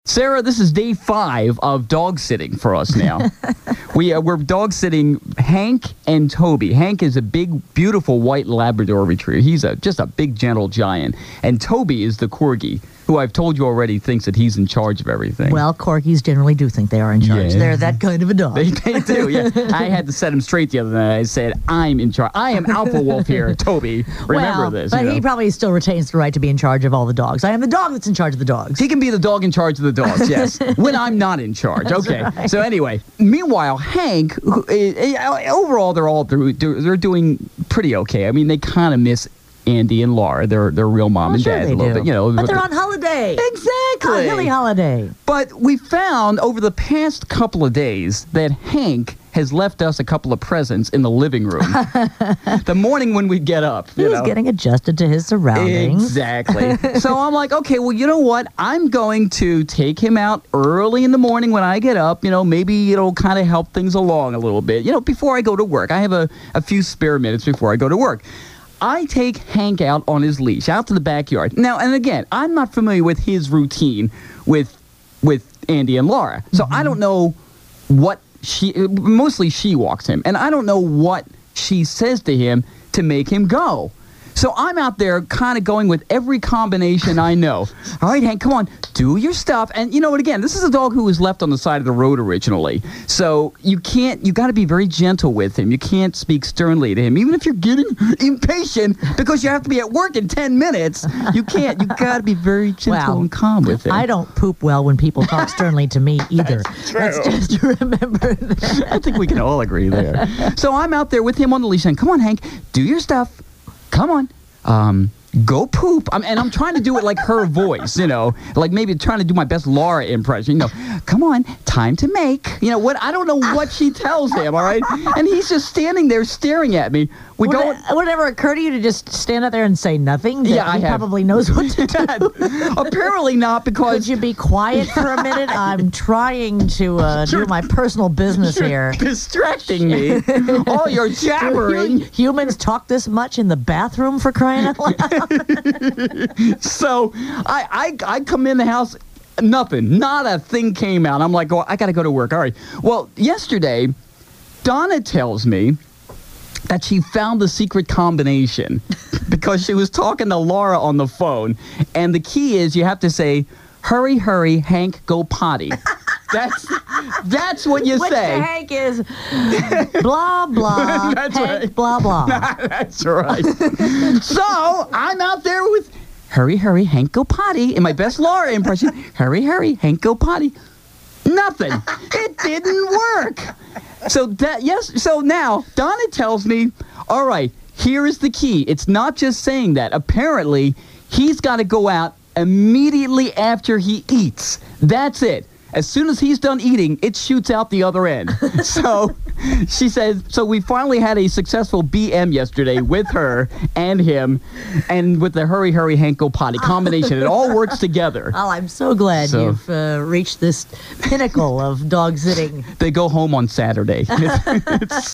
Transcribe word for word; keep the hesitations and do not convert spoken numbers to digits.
Sarah, this is day five of dog sitting for us now. we, uh, we're dog sitting Hank and Toby. Hank is a big, beautiful white Labrador retriever. He's a just a big, gentle giant. And Toby is the Corgi, who I've told you already thinks that he's in charge of everything. Well, Corgis generally do think they are in charge. Yeah. They're that kind of a dog. They, they do, yeah. I had to set him straight the other night. I said, I'm in charge. I am Alpha Wolf here, Toby. Remember well, this. But you know? he probably still retains the right to be in charge of all the dogs. I am the dog that's in charge of the dogs. He can be the dog in charge of the dogs, yes, when I'm not in charge. That's Okay. right. So anyway, meanwhile, Hank, who, uh, overall, they're all through, they're doing pretty okay. I mean, they kind of miss Andy and Laura. They're they're real mom Well, and sure dad they a little do. bit, you know. But they're on holiday. Exactly. A hilly holiday. But we found over the past couple of days that Hank has left us a couple of presents in the living room. The morning when we get up. You He's know. getting adjusted to his surroundings. Exactly. So I'm like, okay, well, you know what? I'm going to take him out early in the morning when I get up. You know, maybe it'll kind of help things along a little bit. You know, before I go to work. I have a, a few spare minutes before I go to work. I take Hank out on his leash, out to the backyard. Now, and again, I'm not familiar with his routine with with Andy and Laura. So mm-hmm. I don't know what she, mostly she walks him. And I don't know what she says to him to make him go. So I'm out there kind of going with every combination I know. All right, Hank, come on, do your stuff. And you know what, again, this is a dog who was left on the side of the road originally. So you can't, you got to be very gentle with him. You can't speak sternly to him. Even if you're getting impatient because you have to be at work in ten minutes, you can't. You got to be very gentle Well, and calm with him. I don't poop well when people talk sternly to me either. That's true. Let's just remember that. I think we can all agree there. So I'm out there with him on the leash saying, come on, Hank, do your stuff. Come on. Um, go poop. I'm, and I'm trying to do it like her voice, you know, like maybe trying to do my best Laura impression. You know, come on, time to make. You know what? I don't know what she tells him, all right? And he's just standing there staring at me. We would, go. it, would it ever occur to you to just stand out there and say nothing? That Yeah, I he have. probably knows what to do. Apparently not, because Could you be quiet for a minute? I'm trying to uh, do my personal business you're here. distracting me. Oh, you're jabbering. Humans talk this much in the bathroom, for crying out loud? So I, I I come in the house, nothing, not a thing came out. I'm like, oh, I got to go to work. All right. Well, yesterday, Donna tells me that she found the secret combination because she was talking to Laura on the phone. And the key is you have to say, hurry, hurry, Hank, go potty. That's that's what you Which say. the Hank is blah, blah, That's Hank, right. blah, blah. That's right. So I'm out there with hurry, hurry, Hank, go potty. In my best Laura impression, hurry, hurry, Hank, go potty. Nothing. It didn't work. So that yes. So now Donna tells me, all right, here is the key. It's not just saying that. Apparently, he's got to go out immediately after he eats. That's it. As soon as he's done eating, it shoots out the other end. So she says, so we finally had a successful B M yesterday with her and him and with the hurry, hurry, Hank, go potty combination. It all works together. Oh, I'm so glad So- you've uh, reached this pinnacle of dog sitting. They go home on Saturday. It's-